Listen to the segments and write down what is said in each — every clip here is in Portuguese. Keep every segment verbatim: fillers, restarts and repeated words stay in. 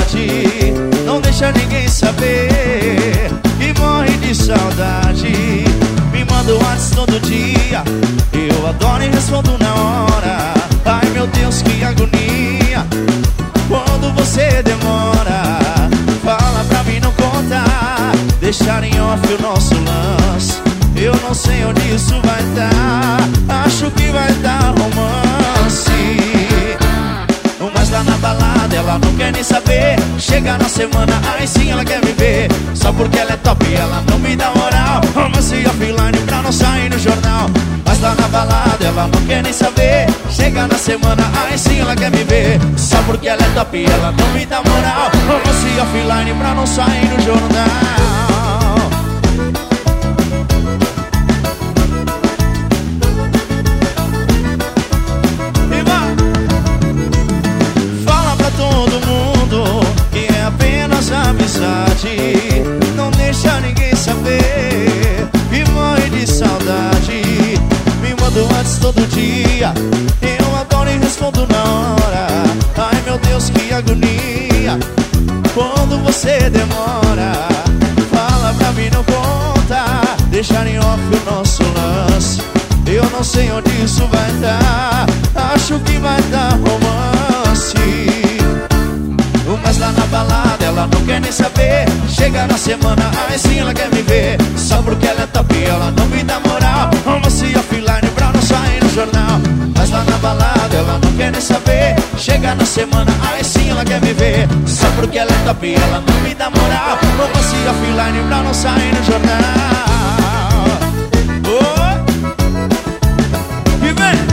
amizade, não deixa ninguém saber. E morre de saudade, me manda o WhatsApp todo dia. Eu adoro e respondo na hora. Ai meu Deus, que agonia quando você demora. Fala pra mim não contar, deixar em off o nosso lance. Eu não sei onde isso vai dar, acho que vai dar romance. Mas lá na balada ela não quer nem saber. Chega na semana, aí sim ela quer me ver. Só porque ela é top e ela não me dá moral. Romance offline pra não sair no jornal. Mas lá na balada ela não quer nem saber. Chega na semana, aí sim ela quer me ver. Só porque ela é top e ela não me dá moral. Romance offline pra não sair no jornal. Todo mundo que é apenas amizade, não deixa ninguém saber. E morre de saudade, me manda o WhatsApp todo dia. Eu adoro e respondo na hora. Ai meu Deus, que agonia quando você demora. Fala pra mim não conta, deixar em off o nosso lance. Eu não sei onde isso vai dar, acho que vai dar romance. Mas lá na balada ela não quer nem saber. Chega na semana, aí sim ela quer me ver. Só porque ela é top e ela não me dá moral. Romance offline pra não sair no jornal. Mas lá na balada ela não quer nem saber. Chega na semana, aí sim ela quer me ver. Só porque ela é top e ela não me dá moral. Romance offline pra não sair no jornal. Oh! E vem!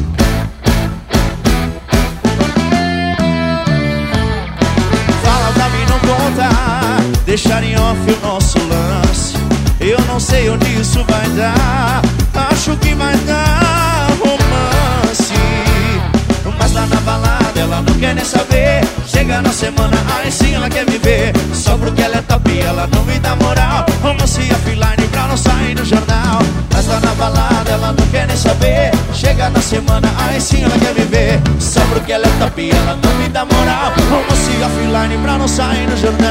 Deixar em off o nosso lance. Eu não sei onde isso vai dar, acho que vai dar romance. Mas lá na balada ela não quer nem saber. Chega na semana, aí sim ela quer me ver. Só porque ela é top e ela não me dá moral. Romance offline pra não sair no jornal. Mas lá na balada ela não quer nem saber. Chega na semana, aí sim ela quer me ver. Só porque ela é top e ela não me dá moral. Romance offline pra não sair no jornal.